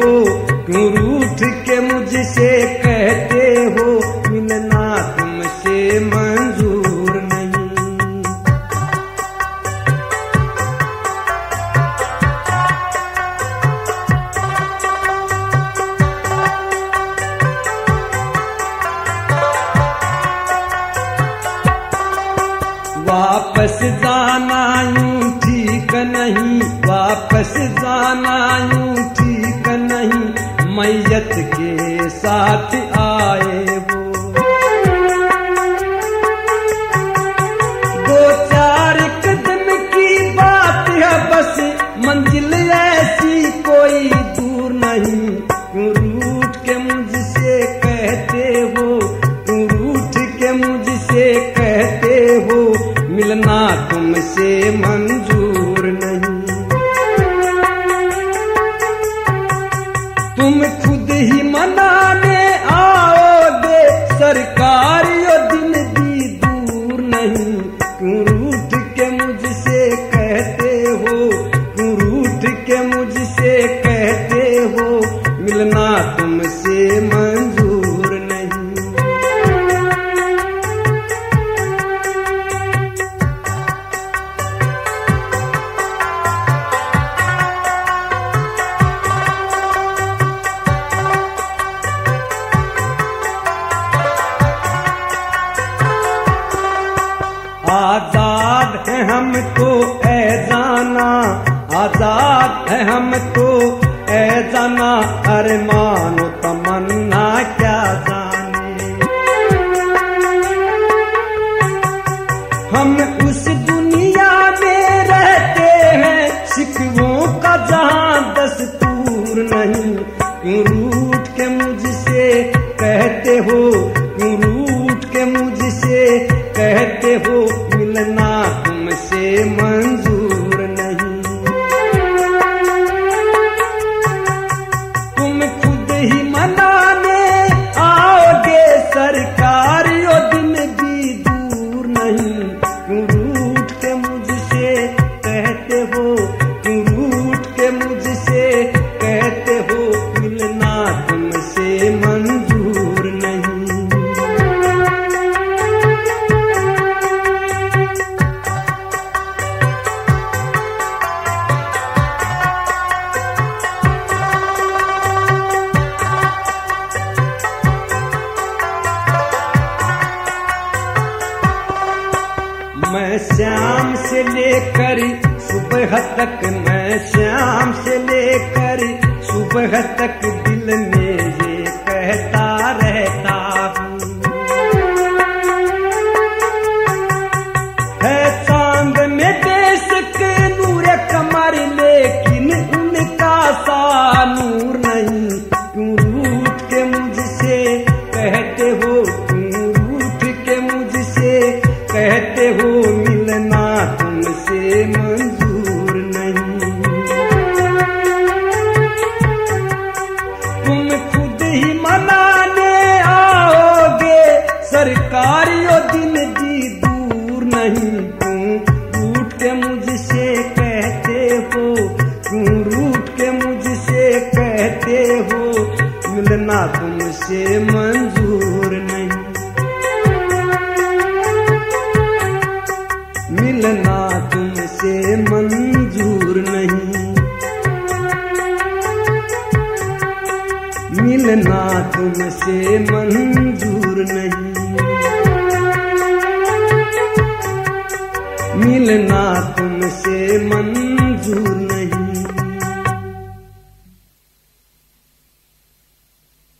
हो, क्यों रूठ के मुझसे कहते हो, मिलना तुमसे मंजूर नहीं। वापस जाना यूं ठीक नहीं, वापस जाना यूं ठीक नहीं, मैयत के साथ आए वो। दो चार कदम की बात है बस, मंजिल ऐसी कोई दूर नहीं। क्यों रूठ के मुझसे कहते हो, क्यों रूठ के मुझसे कहते हो, मिलना तुमसे मंजूर नहीं। तुम खुद ही मनाने आओगे, सरकार यो दिन भी दूर नहीं। क्यों रूठ के मुझसे कहते हो, क्यों रूठ के मुझसे कहते हो, मिलना तुमसे मंजूर नहीं। आजाद है हम तो ऐ जाना, आजाद है हम तो ऐ जाना, अरे मानो तमन्ना क्या जाने। हम उस दुनिया में रहते हैं, शिकवों का जहां दस्तूर नहीं। क्यों रूठ के मुझसे कहते हो, क्यों रूठ के मुझसे कहते हो, मिलना तुमसे मंजूर नहीं। तुम खुद ही मनाने आओगे, सरकार यो दिन भी दूर नहीं। क्यों रूठ के मुझसे कहते हो, क्यों रूठ के मुझसे कहते हो, मिलना तुमसे मंजूर नहीं। मैं शाम से लेकर सुबह तक, मैं शाम से लेकर सुबह तक दिल में ये कहता रहता हूँ। है चांद में देश के नूर कमर, लेकिन उनका सा नूर नहीं। क्यों रूठ के मुझसे कहते हो, क्यों रूठ के मुझसे कहते हो, मिलना तुमसे मंजूर नहीं। तुम खुद ही मनाने आओगे, सरकार यो दिन भी दूर नहीं। क्यों रूठ के मुझसे कहते हो, क्यों रूठ के मुझसे कहते हो, मिलना तुमसे मंजूर नहीं। मिलना तुमसे मंजूर नहीं, मिलना तुमसे मंजूर नहीं, मिलना तुमसे मंजूर